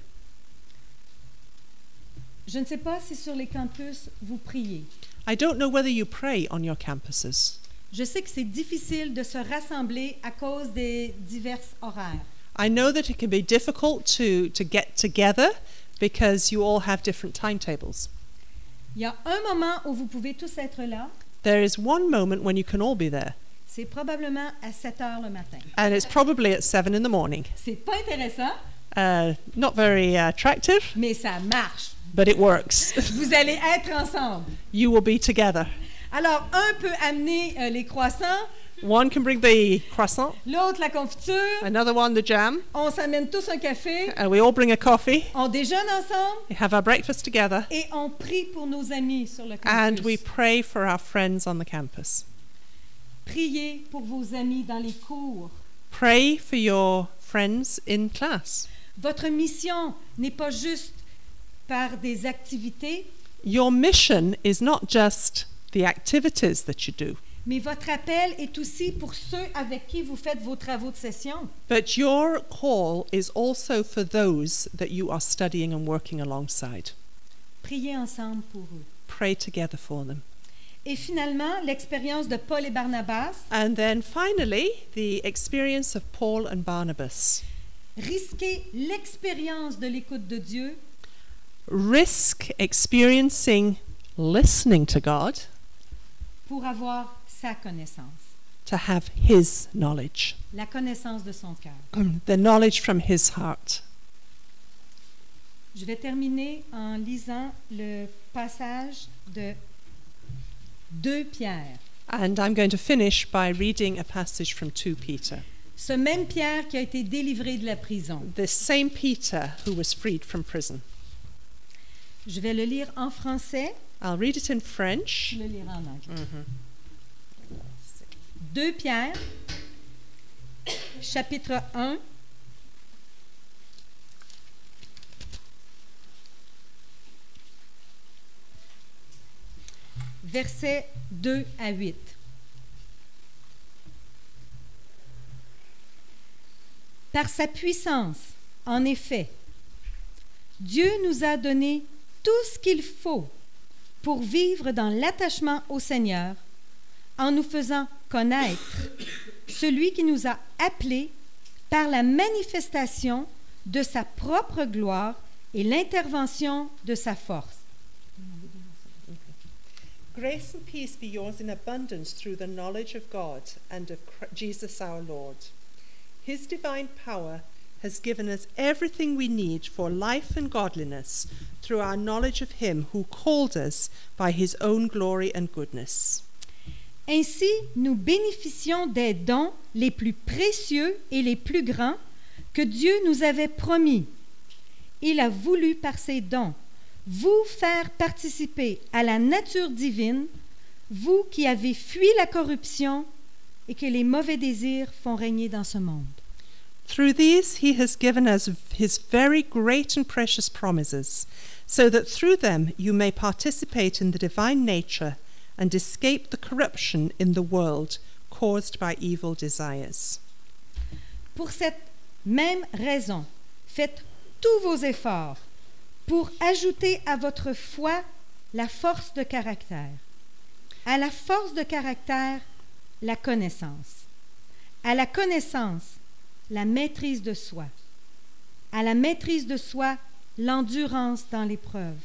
Je ne sais pas si sur les campus vous priez. I don't know whether you pray on your campuses. Je sais que c'est difficile de se rassembler à cause des divers horaires. I know that it can be difficult to get together because you all have different timetables. Il y a un moment où vous pouvez tous être là, There is one moment when you can all be there, c'est probablement à 7 heures le matin. and it's probably at 7 in the morning. C'est pas intéressant, Not very attractive, mais ça marche. but it works. Vous allez être ensemble. You will be together. Alors, un peut amener les croissants, One can bring the croissant, l'autre la confiture, another one the jam, on s'amène tous un café, and we all bring a coffee. on déjeune ensemble We have our breakfast together, et on prie pour nos amis sur le and we campus. pray for our friends on the campus. Priez pour vos amis dans les cours. Pray for your friends in class. Votre mission n'est pas juste par des activités, Your mission is not just the activities that you do, mais votre appel est aussi pour ceux avec qui vous faites vos travaux de session. but your call is also for those that you are studying and working alongside. Priez ensemble pour eux. Pray together for them. Et finalement, l'expérience de Paul et Barnabas, And then finally, the experience of Paul and Barnabas. risquez l'expérience de l'écoute de Dieu Risk experiencing listening to God pour avoir sa connaissance, to have his knowledge, la connaissance de son cœur. the knowledge from his heart. Je vais terminer en lisant le passage de 2 Pierre. And I'm going to finish by reading a passage from 2 Peter. Ce même Pierre qui a été délivré de la prison. The same Peter who was freed from prison. Je vais le lire en français, I'll read it in French. je le lirai en anglais. 2 Pierre, chapitre 1, versets 2 à 8. Par sa puissance, en effet, Dieu nous a donné tout ce qu'il faut pour vivre dans l'attachement au Seigneur, en nous faisant connaître celui qui nous a appelés par la manifestation de sa propre gloire et l'intervention de sa force. Grace and peace be yours in abundance through the knowledge of God and of Jesus our Lord. His divine power has given us everything we need for life and godliness through our knowledge of him who called us by his own glory and goodness. Ainsi, nous bénéficions des dons les plus précieux et les plus grands que Dieu nous avait promis. Il a voulu par ses dons vous faire participer à la nature divine, vous qui avez fui la corruption et que les mauvais désirs font régner dans ce monde. Through these he has given us his very great and precious promises, so that through them you may participate in the divine nature and escape the corruption in the world caused by evil desires. Pour cette même raison, faites tous vos efforts pour ajouter à votre foi la force de caractère, à la force de caractère, la connaissance, à la connaissance, la maîtrise de soi, à la maîtrise de soi, l'endurance dans l'épreuve,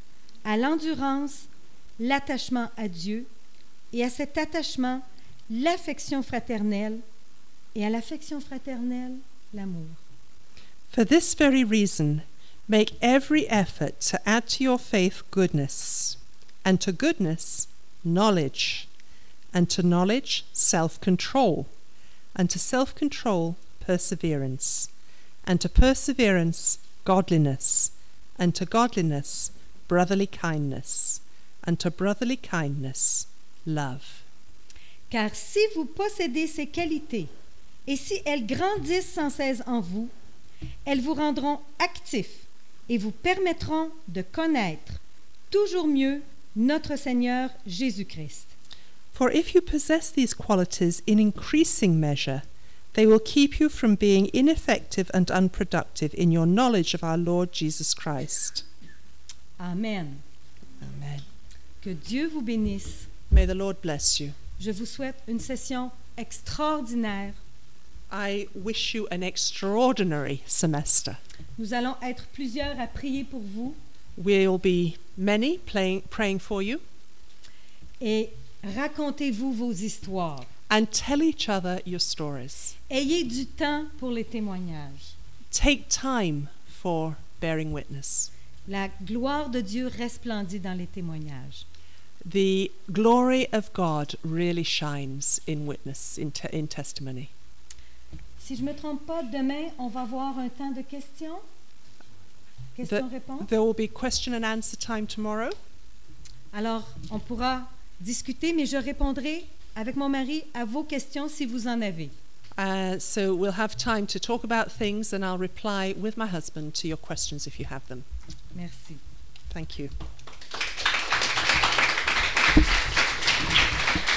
à l'endurance, l'attachement à Dieu, et à cet attachement, l'affection fraternelle, et à l'affection fraternelle, l'amour. For this very reason, make every effort to add to your faith goodness, and to goodness, knowledge, and to knowledge, self-control, and to self-control, perseverance, and to perseverance, godliness, and to godliness, brotherly kindness, and to brotherly kindness, love. Car si vous possédez ces qualités, et si elles grandissent sans cesse en vous, elles vous rendront actifs et vous permettront de connaître toujours mieux notre Seigneur Jésus-Christ. For if you possess these qualities in increasing measure, they will keep you from being ineffective and unproductive in your knowledge of our Lord Jesus Christ. Amen. Amen. Que Dieu vous bénisse. May the Lord bless you. Je vous souhaite une session extraordinaire. I wish you an extraordinary semester. Nous allons être plusieurs à prier pour vous We'll be many praying for you, et racontez-vous vos histoires. and tell each other your stories. Ayez du temps pour les témoignages. Take time for bearing witness. La gloire de Dieu resplendit dans les témoignages. The glory of God really shines in witness, in testimony. Si je ne me trompe pas, demain, on va avoir un temps de questions. Questions-réponses. There will be question and answer time tomorrow. Alors, on pourra discuter, mais je répondrai avec mon mari à vos questions si vous en avez. So we'll have time to talk about things, and I'll reply with my husband to your questions if you have them. Merci. Thank you.